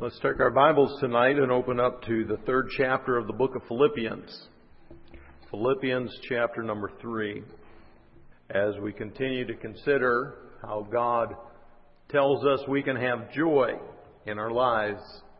Let's take our Bibles tonight and open up to the third chapter of the book of Philippians. Philippians chapter number 3. As we continue to consider how God tells us we can have joy in our lives.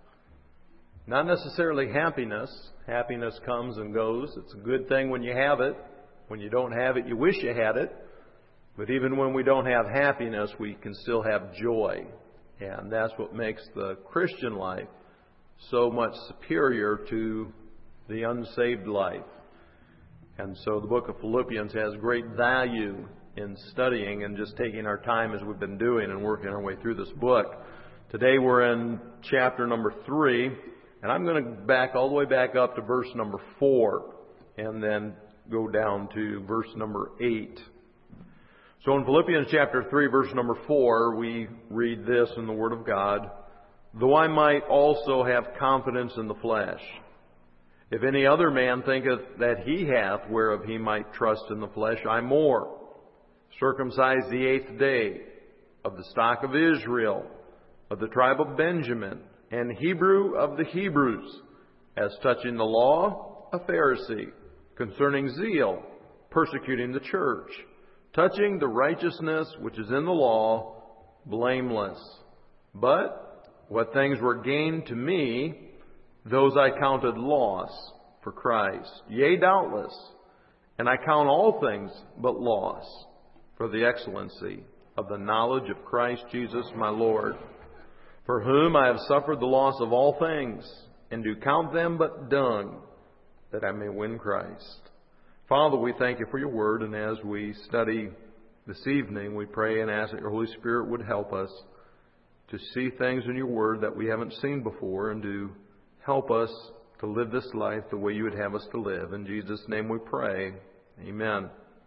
Not necessarily happiness. Happiness comes and goes. It's a good thing when you have it. When you don't have it, you wish you had it. But even when we don't have happiness, we can still have joy. And that's what makes the Christian life so much superior to the unsaved life. And so the book of Philippians has great value in studying and just taking our time as we've been doing and working our way through this book. Today we're in chapter number 3, and I'm going to back all the way back up to verse number 4 and then go down to verse number 8. So in Philippians chapter 3, verse number 4, we read this in the Word of God, "Though I might also have confidence in the flesh. If any other man thinketh that he hath whereof he might trust in the flesh, I more. Circumcised the 8th day, of the stock of Israel, of the tribe of Benjamin, and Hebrew of the Hebrews, as touching the law, a Pharisee, concerning zeal, persecuting the church, touching the righteousness which is in the law, blameless. But what things were gained to me, those I counted loss for Christ. Yea, doubtless, and I count all things but loss for the excellency of the knowledge of Christ Jesus my Lord, for whom I have suffered the loss of all things, and do count them but dung, that I may win Christ." Father, we thank you for your word, and as we study this evening, we pray and ask that your Holy Spirit would help us to see things in your word that we haven't seen before, and to help us to live this life the way you would have us to live. In Jesus' name we pray. Amen.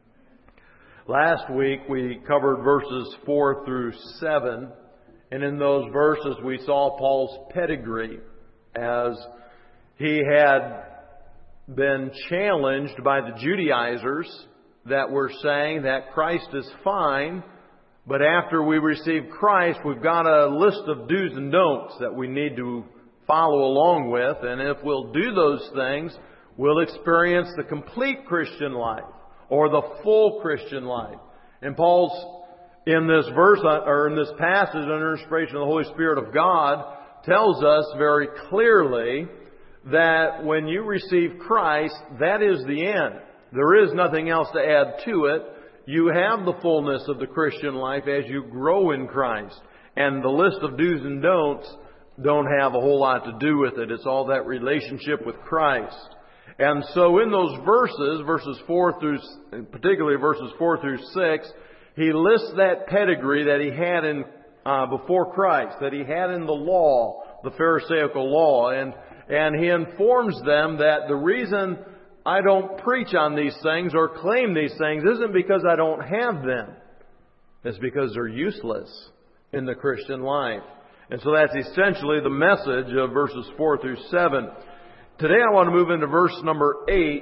Last week we covered verses 4 through 7, and in those verses we saw Paul's pedigree as he had been challenged by the Judaizers that were saying that Christ is fine, but after we receive Christ, we've got a list of do's and don'ts that we need to follow along with, and if we'll do those things, we'll experience the complete Christian life, or the full Christian life. And Paul's, in this verse, or in this passage, under inspiration of the Holy Spirit of God, tells us very clearly that when you receive Christ, that is the end. There is nothing else to add to it. You have the fullness of the Christian life as you grow in Christ. And the list of do's and don'ts don't have a whole lot to do with it. It's all that relationship with Christ. And so in those verses 4 through, particularly verses 4 through 6, he lists that pedigree that he had in before Christ, that he had in the law, the Pharisaical law, and he informs them that the reason I don't preach on these things or claim these things isn't because I don't have them. It's because they're useless in the Christian life. And so that's essentially the message of verses 4 through 7. Today I want to move into verse number 8,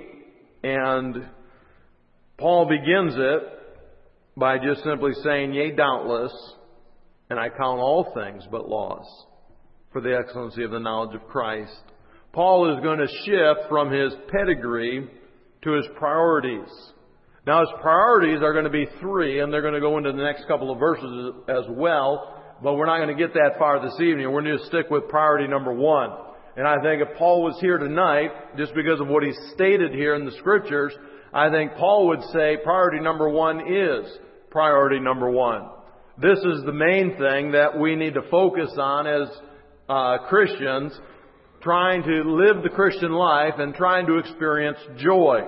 and Paul begins it by just simply saying, "Yea, doubtless, and I count all things but loss for the excellency of the knowledge of Christ." Paul is going to shift from his pedigree to his priorities. Now his priorities are going to be 3, and they're going to go into the next couple of verses as well, but we're not going to get that far this evening. We're going to stick with priority number 1. And I think if Paul was here tonight, just because of what he stated here in the Scriptures, I think Paul would say priority number 1 is priority number 1. This is the main thing that we need to focus on as Christians, trying to live the Christian life and trying to experience joy.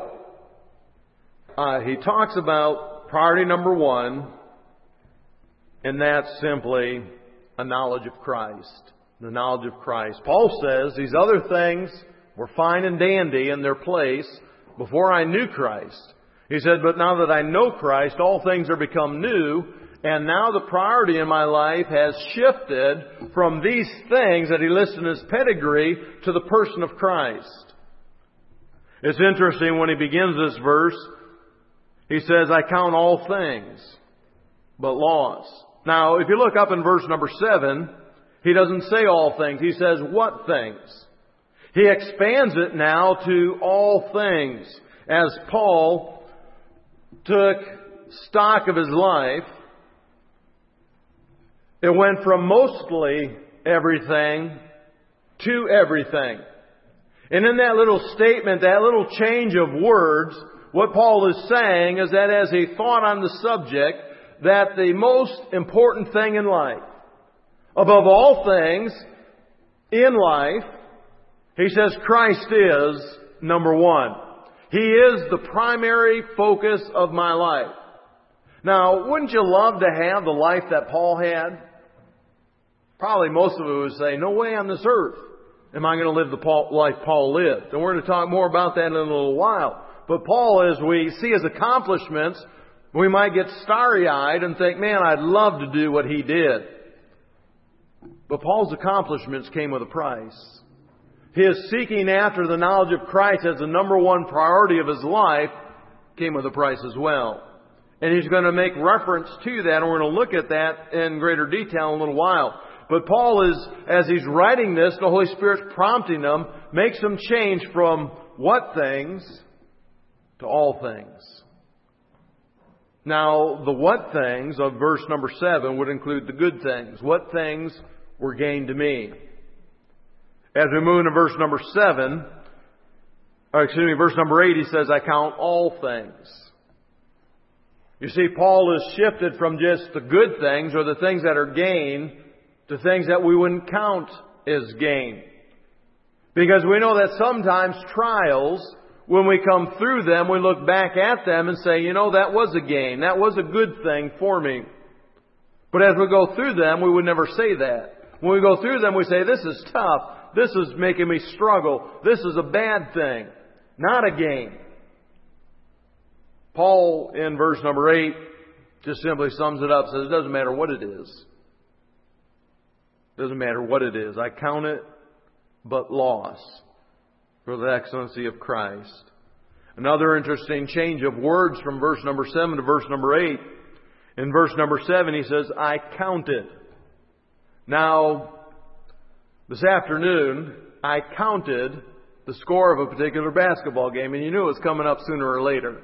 He talks about priority number 1, and that's simply a knowledge of Christ. The knowledge of Christ. Paul says these other things were fine and dandy in their place before I knew Christ. He said, but now that I know Christ, all things are become new, and now the priority in my life has shifted from these things that he lists in his pedigree to the person of Christ. It's interesting when he begins this verse, he says, I count all things but loss. Now, if you look up in verse number 7, He doesn't say all things. He says what things. He expands it now to all things. As Paul took stock of his life, it went from mostly everything to everything. And in that little statement, that little change of words, what Paul is saying is that as he thought on the subject, that the most important thing in life, above all things in life, he says Christ is number one. He is the primary focus of my life. Now, wouldn't you love to have the life that Paul had? Probably most of it would say, no way on this earth am I going to live the life Paul lived. And we're going to talk more about that in a little while. But Paul, as we see his accomplishments, we might get starry-eyed and think, man, I'd love to do what he did. But Paul's accomplishments came with a price. His seeking after the knowledge of Christ as the number one priority of his life came with a price as well. And he's going to make reference to that, and we're going to look at that in greater detail in a little while. But Paul is, as he's writing this, the Holy Spirit's prompting him, makes him change from what things to all things. Now, the what things of verse number 7 would include the good things. What things were gained to me? As we move into verse number 8, he says, I count all things. You see, Paul has shifted from just the good things or the things that are gain to things that we wouldn't count as gain. Because we know that sometimes trials, when we come through them, we look back at them and say, that was a gain. That was a good thing for me. But as we go through them, we would never say that. When we go through them, we say, this is tough. This is making me struggle. This is a bad thing. Not a gain. Paul, in verse number 8, just simply sums it up. Says, it doesn't matter what it is. It doesn't matter what it is. I count it but loss for the excellency of Christ. Another interesting change of words from verse number 7 to verse number 8. In verse number 7, he says, I counted. Now, this afternoon, I counted the score of a particular basketball game, and you knew it was coming up sooner or later.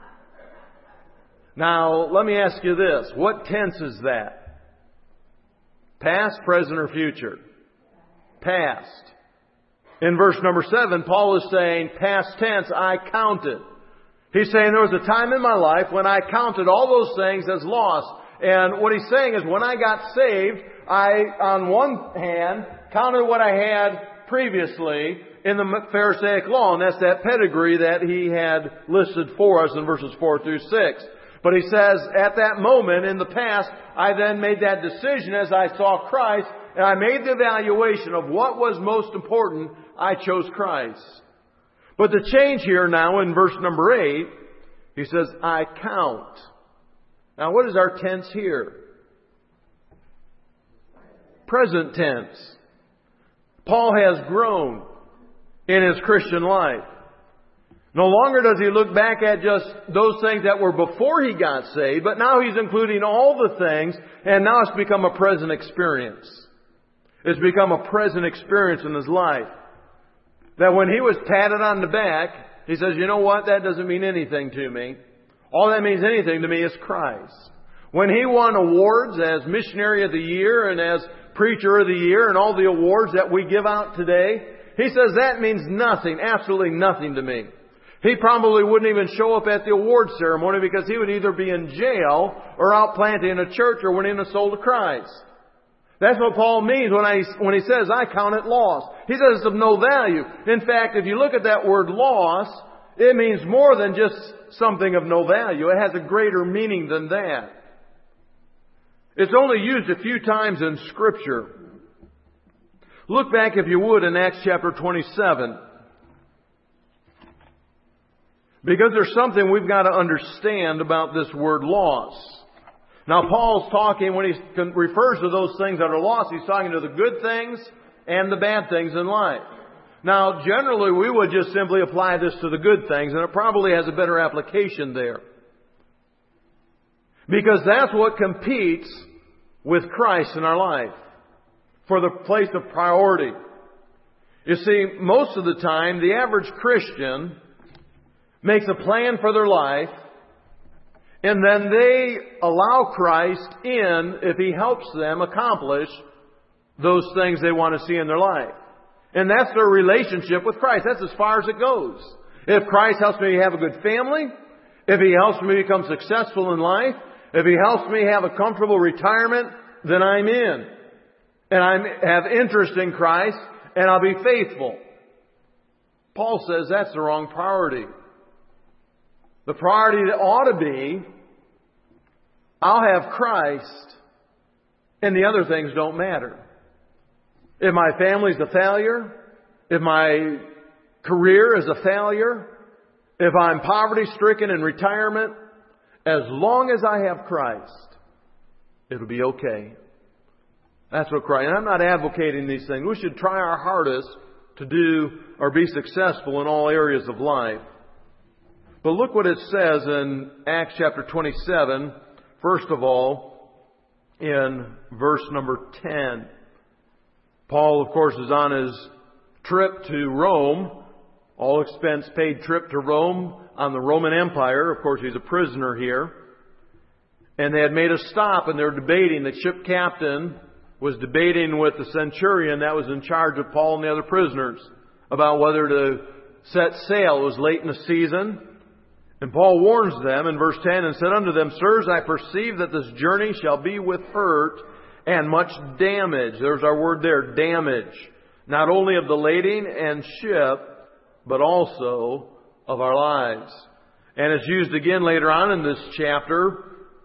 Now, let me ask you this. What tense is that? Past, present, or future? Past. In verse number 7, Paul is saying, past tense, I counted. He's saying there was a time in my life when I counted all those things as loss. And what he's saying is when I got saved, I, on one hand, counted what I had previously in the Pharisaic law. And that's that pedigree that he had listed for us in verses 4 through 6. But he says, at that moment in the past, I then made that decision as I saw Christ, and I made the evaluation of what was most important. I chose Christ. But the change here now in verse number 8, he says, I count. Now what is our tense here? Present tense. Paul has grown in his Christian life. No longer does he look back at just those things that were before he got saved, but now he's including all the things, and now it's become a present experience. It's become a present experience in his life. That when he was patted on the back, he says, you know what? That doesn't mean anything to me. All that means anything to me is Christ. When he won awards as Missionary of the Year and as Preacher of the Year and all the awards that we give out today, he says that means nothing, absolutely nothing to me. He probably wouldn't even show up at the award ceremony because he would either be in jail or out planting a church or winning a soul to Christ. That's what Paul means when he says, I count it loss. He says it's of no value. In fact, if you look at that word loss, it means more than just something of no value. It has a greater meaning than that. It's only used a few times in Scripture. Look back, if you would, in Acts chapter 27. Because there's something we've got to understand about this word loss. Now, Paul's talking, when he refers to those things that are lost, he's talking to the good things and the bad things in life. Now, generally, we would just simply apply this to the good things, and it probably has a better application there. Because that's what competes with Christ in our life. for the place of priority. You see, most of the time, the average Christian makes a plan for their life, and then they allow Christ in if He helps them accomplish those things they want to see in their life. And that's their relationship with Christ. That's as far as it goes. If Christ helps me have a good family, if He helps me become successful in life, if He helps me have a comfortable retirement, then I'm in. And I have interest in Christ, and I'll be faithful. Paul says that's the wrong priority. The priority ought to be, I'll have Christ, and the other things don't matter. If my family's a failure, if my career is a failure, if I'm poverty-stricken in retirement, as long as I have Christ, it'll be okay. That's what Christ... And I'm not advocating these things. We should try our hardest to do or be successful in all areas of life. But look what it says in Acts chapter 27, first of all, in verse number 10. Paul, of course, is on his trip to Rome, all expense paid trip to Rome on the Roman Empire. Of course, he's a prisoner here. And they had made a stop, and they were debating. The ship captain was debating with the centurion that was in charge of Paul and the other prisoners about whether to set sail. It was late in the season. And Paul warns them in verse 10 and said unto them, Sirs, I perceive that this journey shall be with hurt and much damage. There's our word there, damage. Not only of the lading and ship, but also of our lives. And it's used again later on in this chapter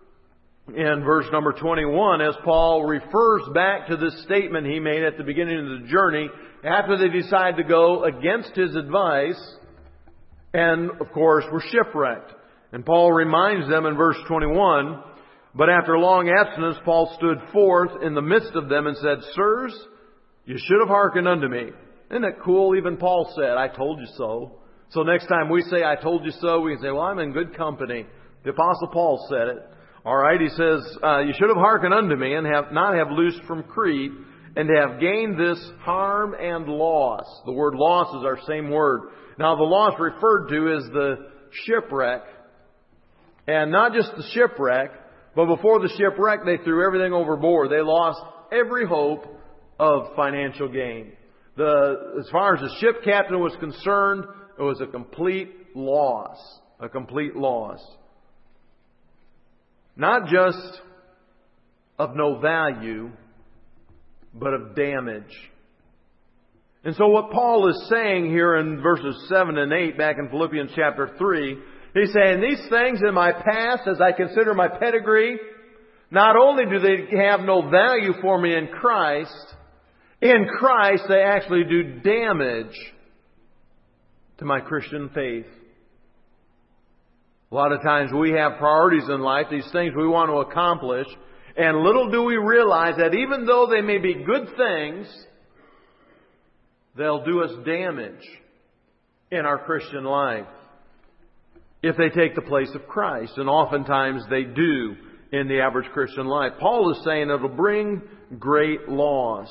in verse number 21 as Paul refers back to this statement he made at the beginning of the journey after they decide to go against his advice and, of course, were shipwrecked. And Paul reminds them in verse 21, But after long abstinence, Paul stood forth in the midst of them and said, Sirs, you should have hearkened unto me. Isn't that cool? Even Paul said, I told you so. So next time we say, I told you so, we can say, well, I'm in good company. The Apostle Paul said it. All right, he says, you should have hearkened unto me and not have loosed from Crete and have gained this harm and loss. The word loss is our same word. Now, the loss referred to is the shipwreck. And not just the shipwreck, but before the shipwreck, they threw everything overboard. They lost every hope of financial gain. As far as the ship captain was concerned, it was a complete loss. A complete loss. Not just of no value, but of damage. And so what Paul is saying here in verses 7 and 8 back in Philippians chapter 3, he's saying these things in my past, as I consider my pedigree, not only do they have no value for me in Christ they actually do damage to my Christian faith. A lot of times we have priorities in life, these things we want to accomplish, and little do we realize that even though they may be good things, they'll do us damage in our Christian life if they take the place of Christ. And oftentimes they do in the average Christian life. Paul is saying it'll bring great loss.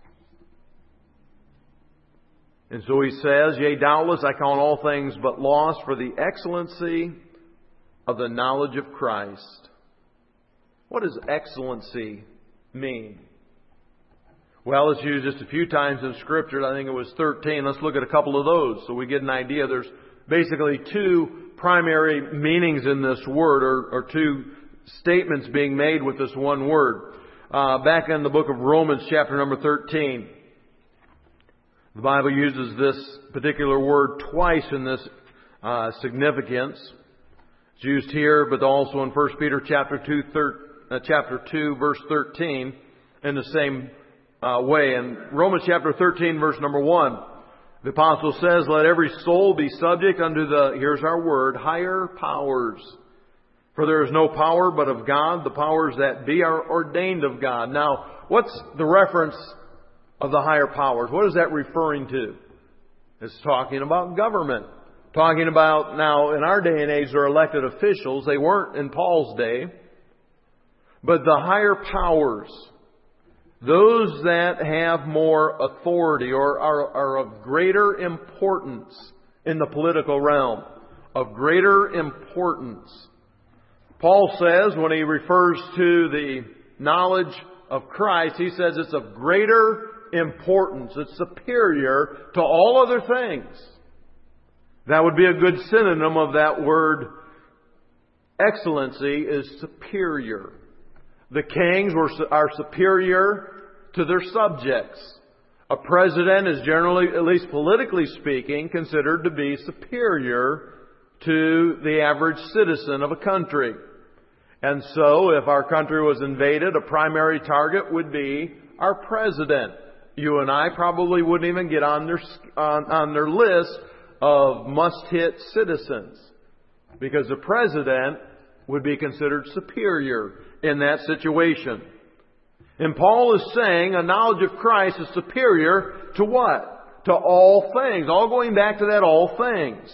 And so he says, Yea, doubtless I count all things but loss for the excellency of the knowledge of Christ. What does excellency mean? Well, it's used just a few times in Scripture. I think it was 13. Let's look at a couple of those so we get an idea. There's basically two primary meanings in this word, or two statements being made with this one word. Back in the book of Romans, chapter number 13, the Bible uses this particular word twice in this significance. It's used here, but also in 1 Peter chapter 2, verse 13, in the same way. In Romans chapter 13, verse number 1, the apostle says, Let every soul be subject unto the, here's our word, higher powers. For there is no power but of God. The powers that be are ordained of God. Now, what's the reference of the higher powers? What is that referring to? It's talking about government. Talking about, now, in our day and age, they're elected officials. They weren't in Paul's day. But the higher powers. those that have more authority or are of greater importance in the political realm, of greater importance. Paul says, when he refers to the knowledge of Christ, he says it's of greater importance. It's superior to all other things. That would be a good synonym of that word excellency, is superior. The kings are superior to their subjects. A president is generally, at least politically speaking, considered to be superior to the average citizen of a country. And so, if our country was invaded, a primary target would be our president. You and I probably wouldn't even get on their list of must-hit citizens, because the president would be considered superior in that situation. And Paul is saying a knowledge of Christ is superior to what? To all things. All going back to that all things.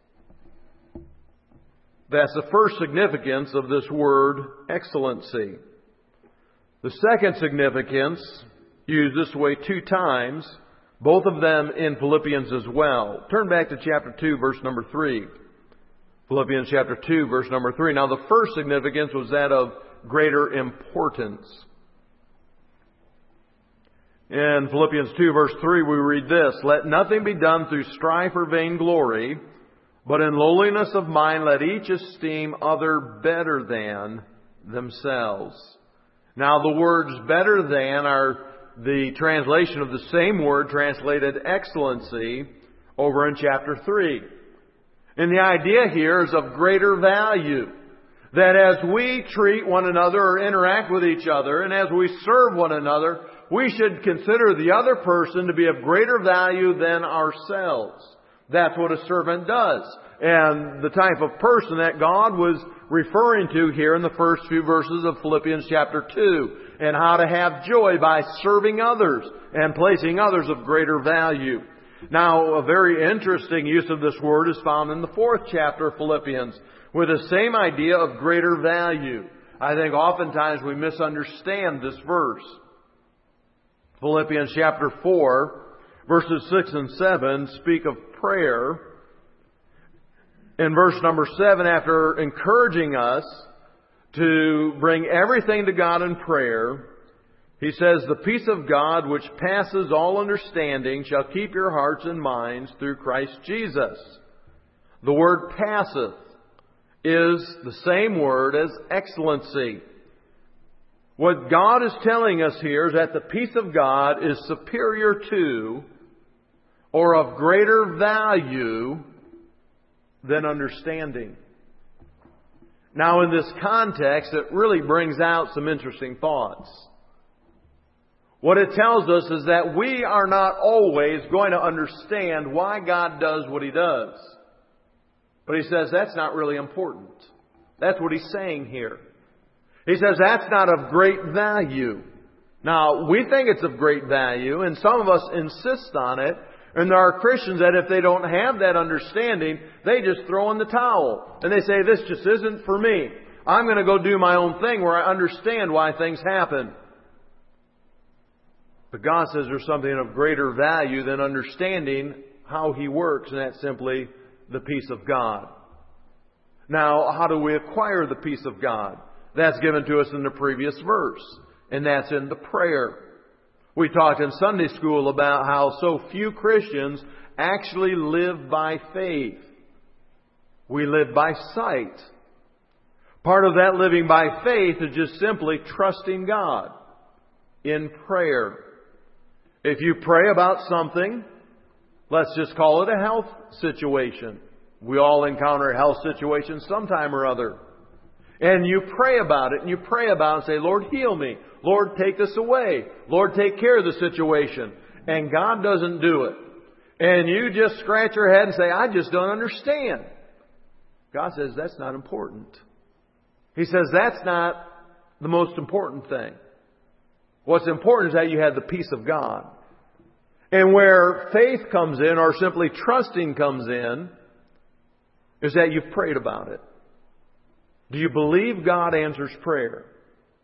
That's the first significance of this word excellency. The second significance, used this way 2 times, both of them in Philippians as well. Turn back to chapter 2, verse number 3. Philippians chapter 2, verse number 3. Now the first significance was that of greater importance. In Philippians 2, verse 3, we read this: "Let nothing be done through strife or vainglory, but in lowliness of mind let each esteem other better than themselves." Now the words better than are the translation of the same word translated excellency over in chapter 3. And the idea here is of greater value. That as we treat one another or interact with each other, and as we serve one another, we should consider the other person to be of greater value than ourselves. That's what a servant does. And the type of person that God was referring to here in the first few verses of Philippians chapter 2. And how to have joy by serving others and placing others of greater value. Now, a very interesting use of this word is found in the 4th chapter of Philippians, with the same idea of greater value. I think oftentimes we misunderstand this verse. Philippians chapter 4, verses 6 and 7 speak of prayer. In verse number 7, after encouraging us to bring everything to God in prayer, he says, "The peace of God, which passes all understanding, shall keep your hearts and minds through Christ Jesus." The word passeth is the same word as excellency. What God is telling us here is that the peace of God is superior to or of greater value than understanding. Now, in this context, it really brings out some interesting thoughts. What it tells us is that we are not always going to understand why God does what He does. But He says that's not really important. That's what He's saying here. He says that's not of great value. Now, we think it's of great value, and some of us insist on it. And there are Christians that if they don't have that understanding, they just throw in the towel. And they say, this just isn't for me. I'm going to go do my own thing where I understand why things happen. But God says there's something of greater value than understanding how He works, and that's simply the peace of God. Now, how do we acquire the peace of God? That's given to us in the previous verse, and that's in the prayer. We talked in Sunday school about how so few Christians actually live by faith. We live by sight. Part of that living by faith is just simply trusting God in prayer. If you pray about something, let's just call it a health situation. We all encounter health situations sometime or other. And you pray about it, and you pray about it and say, Lord, heal me. Lord, take this away. Lord, take care of the situation. And God doesn't do it. And you just scratch your head and say, I just don't understand. God says, that's not important. He says, that's not the most important thing. What's important is that you have the peace of God. And where faith comes in, or simply trusting comes in, is that you've prayed about it. Do you believe God answers prayer?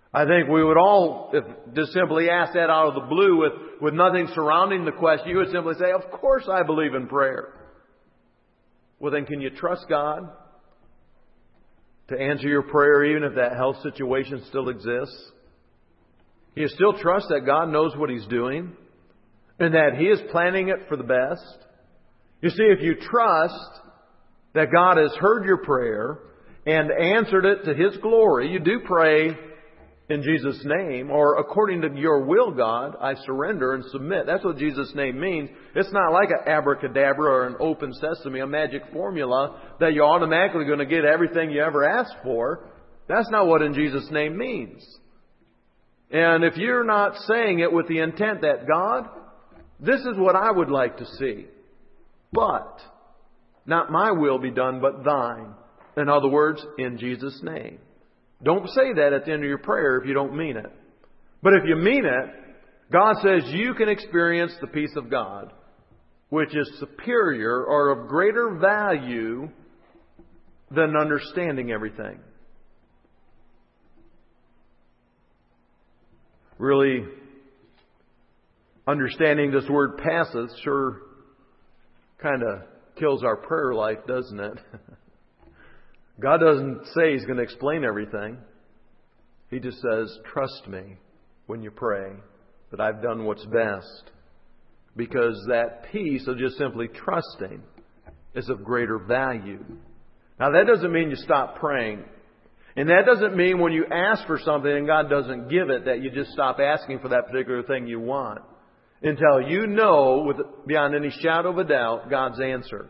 I think we would all, if just simply ask that out of the blue with nothing surrounding the question, you would simply say, of course I believe in prayer. Well then, can you trust God to answer your prayer even if that health situation still exists? Can you still trust that God knows what He's doing and that He is planning it for the best? You see, if you trust that God has heard your prayer and answered it to His glory, you do pray in Jesus' name, or according to your will, God, I surrender and submit. That's what Jesus' name means. It's not like an abracadabra or an open sesame, a magic formula that you're automatically going to get everything you ever asked for. That's not what in Jesus' name means. And if you're not saying it with the intent that, God, this is what I would like to see, but not my will be done, but thine. In other words, in Jesus' name. Don't say that at the end of your prayer if you don't mean it. But if you mean it, God says you can experience the peace of God, which is superior or of greater value than understanding everything. Really, understanding this word passeth sure kind of kills our prayer life, doesn't it? God doesn't say He's going to explain everything. He just says, trust me when you pray that I've done what's best. Because that peace of just simply trusting is of greater value. Now that doesn't mean you stop praying. And that doesn't mean when you ask for something and God doesn't give it that you just stop asking for that particular thing you want. Until you know, beyond any shadow of a doubt, God's answer.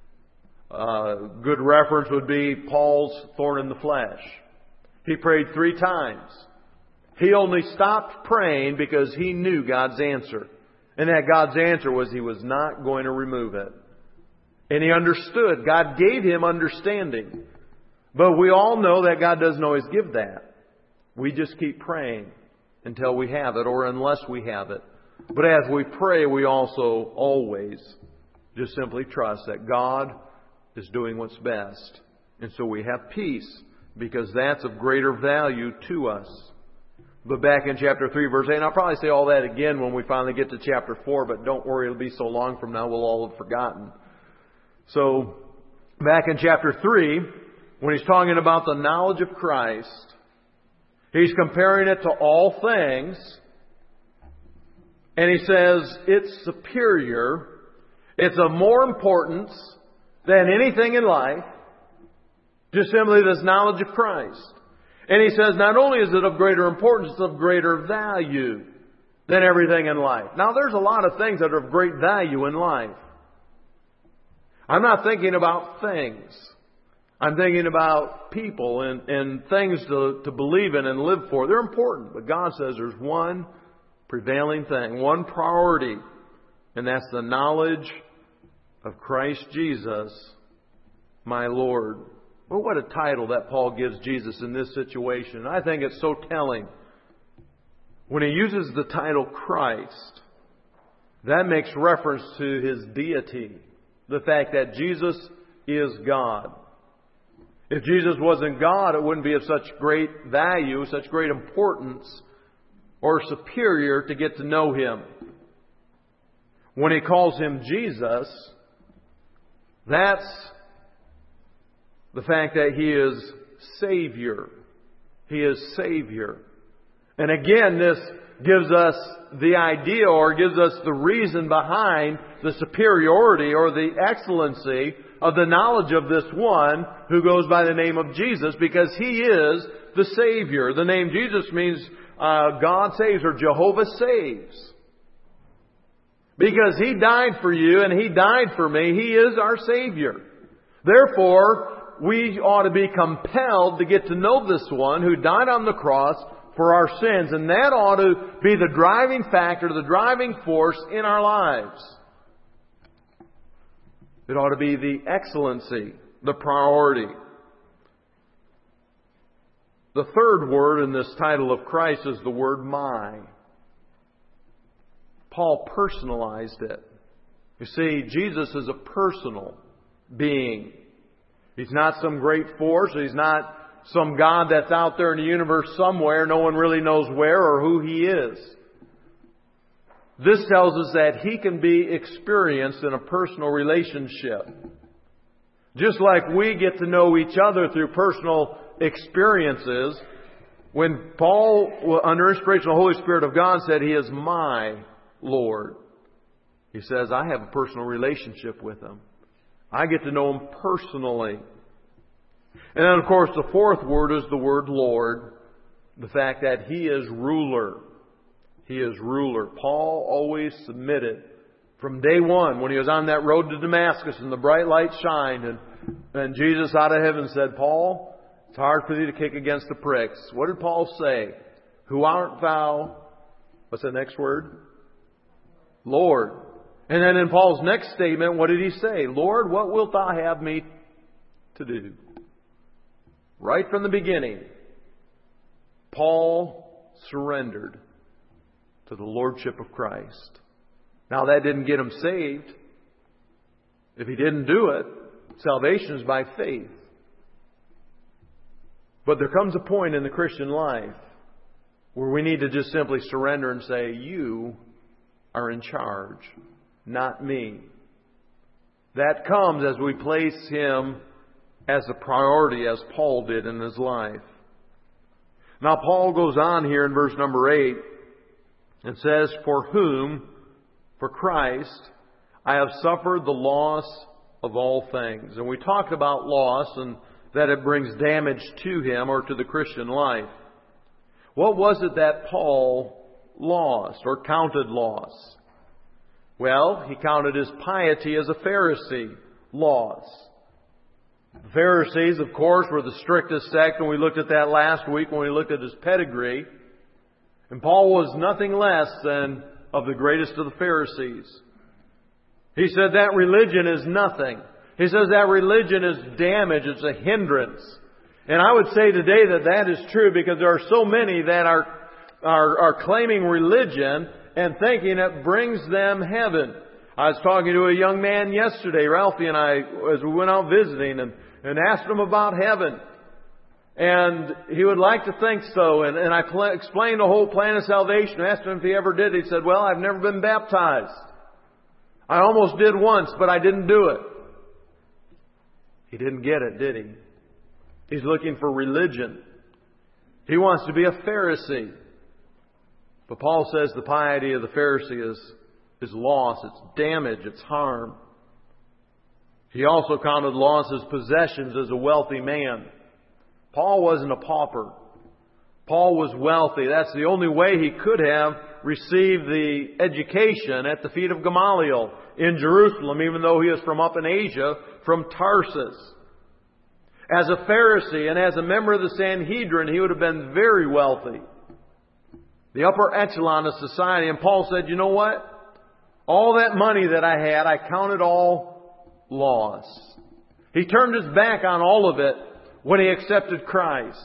Good reference would be Paul's thorn in the flesh. He prayed 3 times. He only stopped praying because he knew God's answer. And that God's answer was He was not going to remove it. And he understood. God gave him understanding. But we all know that God doesn't always give that. We just keep praying until we have it or unless we have it. But as we pray, we also always just simply trust that God is doing what's best. And so we have peace because that's of greater value to us. But back in chapter 3, verse 8, and I'll probably say all that again when we finally get to chapter 4, but don't worry, it'll be so long from now we'll all have forgotten. So, back in chapter 3, when he's talking about the knowledge of Christ, he's comparing it to all things, and he says it's superior, it's of more importance than anything in life, just simply this knowledge of Christ. And he says not only is it of greater importance, it's of greater value than everything in life. Now there's a lot of things that are of great value in life. I'm not thinking about things. I'm thinking about people and things to believe in and live for. They're important. But God says there's one prevailing thing, one priority, and that's the knowledge of Christ Jesus, my Lord. Well, what a title that Paul gives Jesus in this situation. I think it's so telling. When he uses the title Christ, that makes reference to His deity. The fact that Jesus is God. If Jesus wasn't God, it wouldn't be of such great value, such great importance, or superior to get to know Him. When he calls Him Jesus, that's the fact that He is Savior. He is Savior. And again, this gives us the idea or gives us the reason behind the superiority or the excellency of the knowledge of this one who goes by the name of Jesus, because He is the Savior. The name Jesus means God saves or Jehovah saves. Because He died for you and He died for me. He is our Savior. Therefore, we ought to be compelled to get to know this one who died on the cross for our sins. And that ought to be the driving factor, the driving force in our lives. It ought to be the excellency, the priority. The third word in this title of Christ is the word my. Paul personalized it. You see, Jesus is a personal being. He's not some great force. He's not some God that's out there in the universe somewhere. No one really knows where or who He is. This tells us that He can be experienced in a personal relationship. Just like we get to know each other through personal experiences, when Paul, under inspiration of the Holy Spirit of God, said, He is my Lord, he says, I have a personal relationship with Him. I get to know Him personally. And then, of course, the fourth word is the word Lord. The fact that He is ruler. He is ruler. Paul always submitted from day one when he was on that road to Damascus and the bright light shined and Jesus out of heaven said, Paul, it's hard for thee to kick against the pricks. What did Paul say? Who art thou? What's the next word? Lord. And then in Paul's next statement, what did he say? Lord, what wilt thou have me to do? Right from the beginning, Paul surrendered to the Lordship of Christ. Now that didn't get him saved. If he didn't do it, salvation is by faith. But there comes a point in the Christian life where we need to just simply surrender and say, You are in charge, not me. That comes as we place Him as a priority, as Paul did in his life. Now Paul goes on here in verse number 8 and says, For whom, for Christ, I have suffered the loss of all things. And we talked about loss and that it brings damage to him or to the Christian life. What was it that Paul lost or counted loss? Well, he counted his piety as a Pharisee loss. The Pharisees, of course, were the strictest sect, and we looked at that last week when we looked at his pedigree. And Paul was nothing less than of the greatest of the Pharisees. He said that religion is nothing. He says that religion is damage, it's a hindrance. And I would say today that that is true because there are so many that are claiming religion and thinking it brings them heaven. I was talking to a young man yesterday, Ralphie and I, as we went out visiting, and asked him about heaven. And he would like to think so. And I explained the whole plan of salvation. I asked him if he ever did. He said, well, I've never been baptized. I almost did once, but I didn't do it. He didn't get it, did he? He's looking for religion. He wants to be a Pharisee. But Paul says the piety of the Pharisee is loss, it's damage, it's harm. He also counted loss as possessions as a wealthy man. Paul wasn't a pauper. Paul was wealthy. That's the only way he could have received the education at the feet of Gamaliel in Jerusalem, even though he was from up in Asia, from Tarsus. As a Pharisee and as a member of the Sanhedrin, he would have been very wealthy. The upper echelon of society. And Paul said, you know what? All that money that I had, I counted all loss. He turned his back on all of it when he accepted Christ.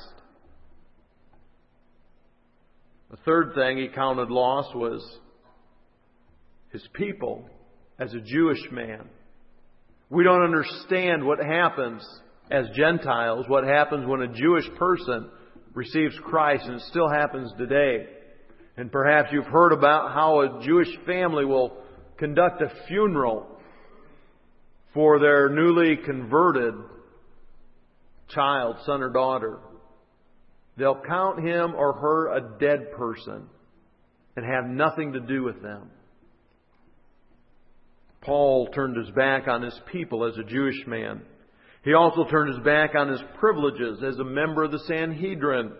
The third thing he counted loss was his people as a Jewish man. We don't understand what happens as Gentiles, what happens when a Jewish person receives Christ, and it still happens today. And perhaps you've heard about how a Jewish family will conduct a funeral for their newly converted child, son or daughter. They'll count him or her a dead person and have nothing to do with them. Paul turned his back on his people as a Jewish man. He also turned his back on his privileges as a member of the Sanhedrin.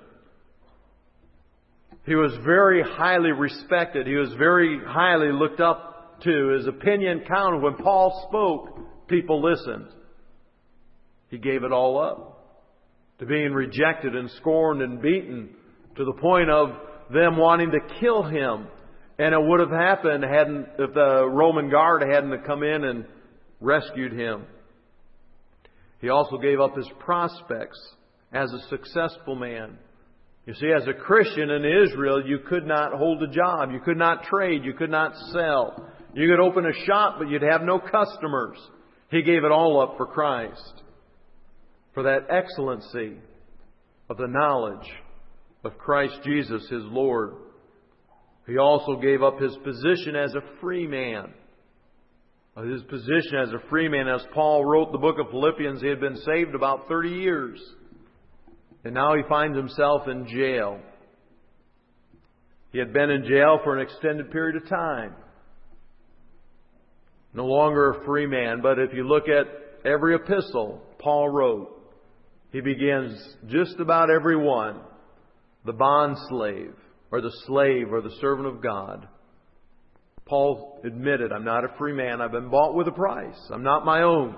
He was very highly respected. He was very highly looked up to. His opinion counted. When Paul spoke, people listened. He gave it all up to being rejected and scorned and beaten to the point of them wanting to kill him. And it would have happened if the Roman guard hadn't come in and rescued him. He also gave up his prospects as a successful man. You see, as a Christian in Israel, you could not hold a job. You could not trade. You could not sell. You could open a shop, but you'd have no customers. He gave it all up for Christ, for that excellency. of the knowledge of Christ Jesus, his Lord. He also gave up his position as a free man. His position as a free man, as Paul wrote the book of Philippians, he had been saved about 30 years. And now he finds himself in jail. He had been in jail for an extended period of time. No longer a free man, but if you look at every epistle Paul wrote, he begins just about every one, the bond slave, or the slave, or the servant of God. Paul admitted, I'm not a free man. I've been bought with a price. I'm not my own.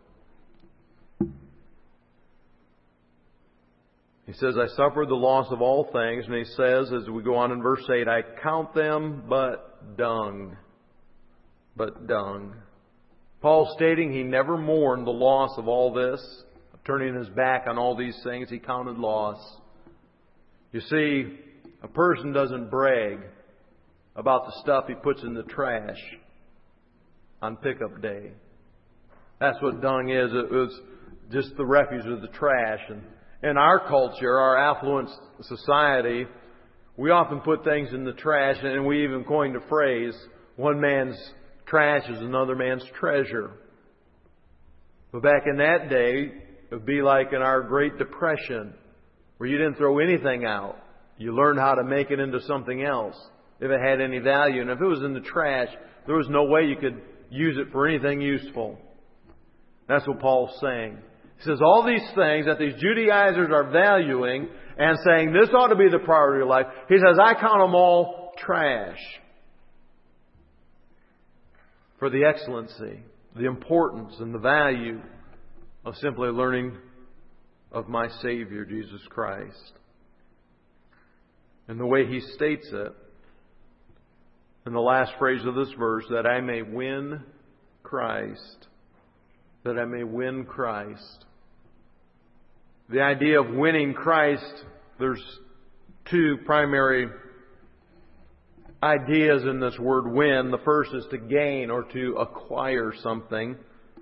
He says, I suffered the loss of all things. And he says, as we go on in verse 8, I count them but dung. But dung. Paul stating he never mourned the loss of all this, turning his back on all these things. He counted loss. You see, a person doesn't brag about the stuff he puts in the trash on pickup day. That's what dung is. It was just the refuse of the trash. And in our culture, our affluent society, we often put things in the trash, and we even coined a phrase, one man's trash is another man's treasure. But back in that day, it would be like in our Great Depression, where you didn't throw anything out. You learned how to make it into something else, if it had any value. And if it was in the trash, there was no way you could use it for anything useful. That's what Paul's saying. He says all these things that these Judaizers are valuing and saying this ought to be the priority of life. He says, I count them all trash. For the excellency, the importance, and the value of simply learning of my Savior, Jesus Christ. And the way he states it, in the last phrase of this verse, that I may win Christ. That I may win Christ. The idea of winning Christ, there's two primary ideas in this word win. The first is to gain or to acquire something.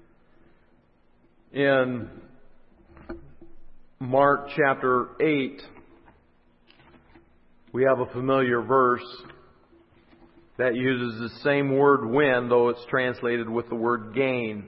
In Mark chapter 8, we have a familiar verse that uses the same word win, though it's translated with the word gain.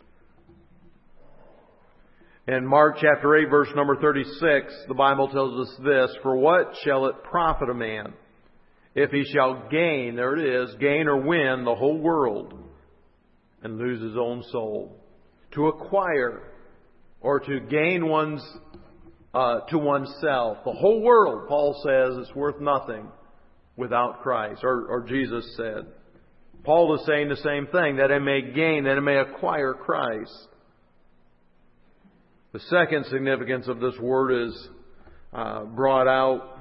In Mark chapter 8, verse number 36, the Bible tells us this, for what shall it profit a man if he shall gain, there it is, gain or win the whole world and lose his own soul? To acquire or to gain to oneself. The whole world, Paul says, is worth nothing without Christ, or Jesus said. Paul is saying the same thing, that I may gain, that I may acquire Christ. The second significance of this word is brought out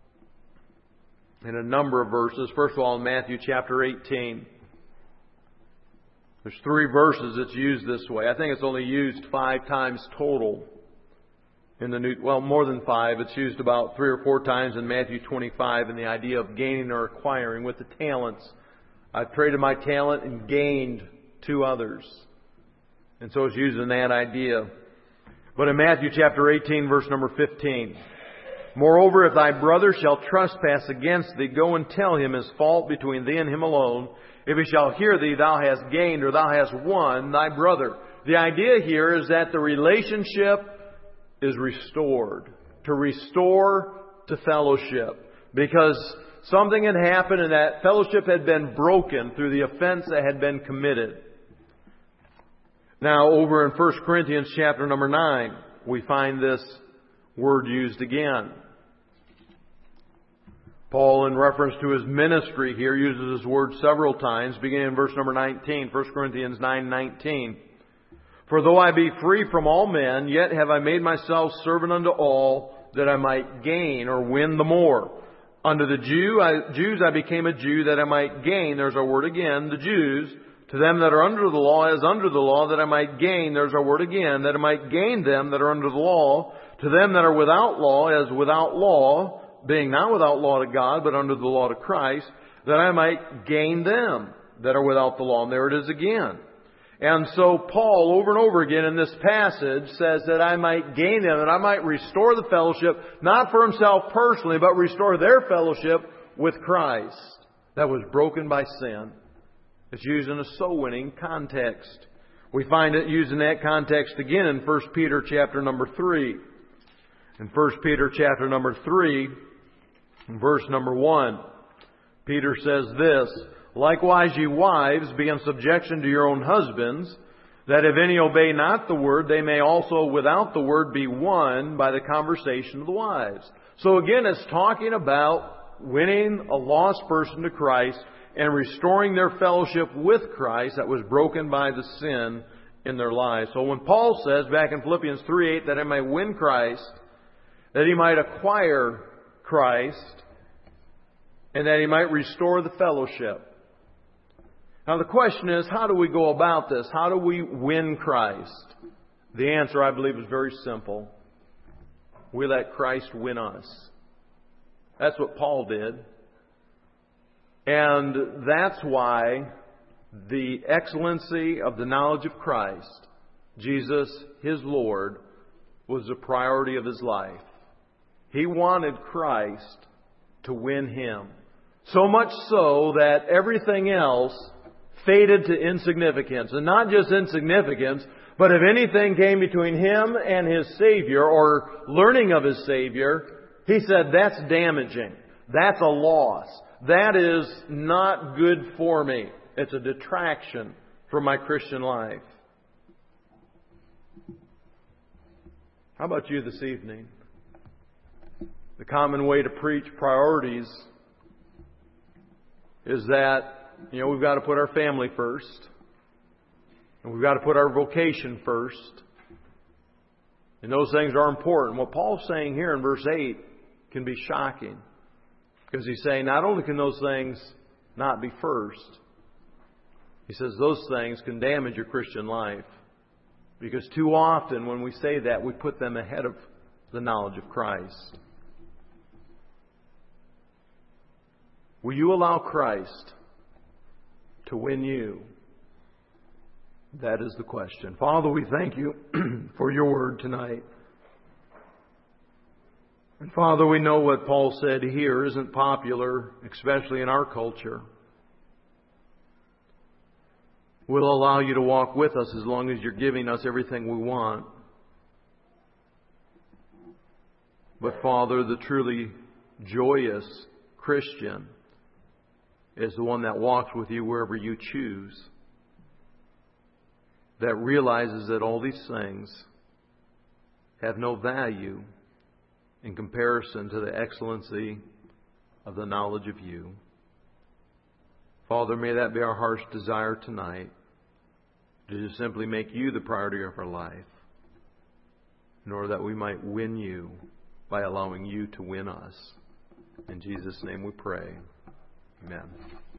in a number of verses. First of all, in Matthew chapter 18. There's 3 verses that's used this way. I think it's only used 5 times total in the more than 5. It's used about 3 or 4 times in Matthew 25 in the idea of gaining or acquiring with the talents. I've traded my talent and gained 2 others. And so it's used in that idea. But in Matthew chapter 18, verse number 15, moreover, if thy brother shall trespass against thee, go and tell him his fault between thee and him alone. If he shall hear thee, thou hast gained, or thou hast won thy brother. The idea here is that the relationship is restored. To restore to fellowship. Because something had happened and that fellowship had been broken through the offense that had been committed. Now, over in 1 Corinthians chapter number 9, we find this word used again. Paul, in reference to his ministry here, uses this word several times, beginning in verse number 19, 1 Corinthians 9:19. For though I be free from all men, yet have I made myself servant unto all, that I might gain or win the more. Unto the Jews I became a Jew, that I might gain, there's our word again, the Jews. To them that are under the law as under the law, that I might gain, there's our word again, that I might gain them that are under the law. To them that are without law as without law, being not without law to God, but under the law to Christ, that I might gain them that are without the law. And there it is again. And so Paul, over and over again in this passage, says that I might gain them, that I might restore the fellowship, not for himself personally, but restore their fellowship with Christ that was broken by sin. It's used in a soul-winning context. We find it used in that context again in 1 Peter chapter number 3. In 1 Peter chapter number 3, verse number 1, Peter says this, "Likewise, ye wives, be in subjection to your own husbands, that if any obey not the word, they may also without the word be won by the conversation of the wives." So again, it's talking about winning a lost person to Christ and restoring their fellowship with Christ that was broken by the sin in their lives. So when Paul says back in Philippians 3:8 that he might win Christ, that he might acquire Christ, and that he might restore the fellowship. Now the question is, how do we go about this? How do we win Christ? The answer, I believe, is very simple. We let Christ win us. That's what Paul did. And that's why the excellency of the knowledge of Christ, Jesus, His Lord, was the priority of His life. He wanted Christ to win Him. So much so that everything else faded to insignificance. And not just insignificance, but if anything came between Him and His Savior, or learning of His Savior, He said, that's damaging. That's a loss. That is not good for me. It's a detraction from my Christian life. How about you this evening? The common way to preach priorities is that, we've got to put our family first. And we've got to put our vocation first. And those things are important. What Paul's saying here in verse 8 can be shocking. Because he's saying not only can those things not be first, he says those things can damage your Christian life. Because too often when we say that, we put them ahead of the knowledge of Christ. Will you allow Christ to win you? That is the question. Father, we thank you for your word tonight. And Father, we know what Paul said here isn't popular, especially in our culture. We'll allow you to walk with us as long as you're giving us everything we want. But Father, the truly joyous Christian is the one that walks with you wherever you choose. That realizes that all these things have no value in comparison to the excellency of the knowledge of you. Father, may that be our heart's desire tonight, to just simply make you the priority of our life, in order that we might win you by allowing you to win us. In Jesus' name we pray. Amen.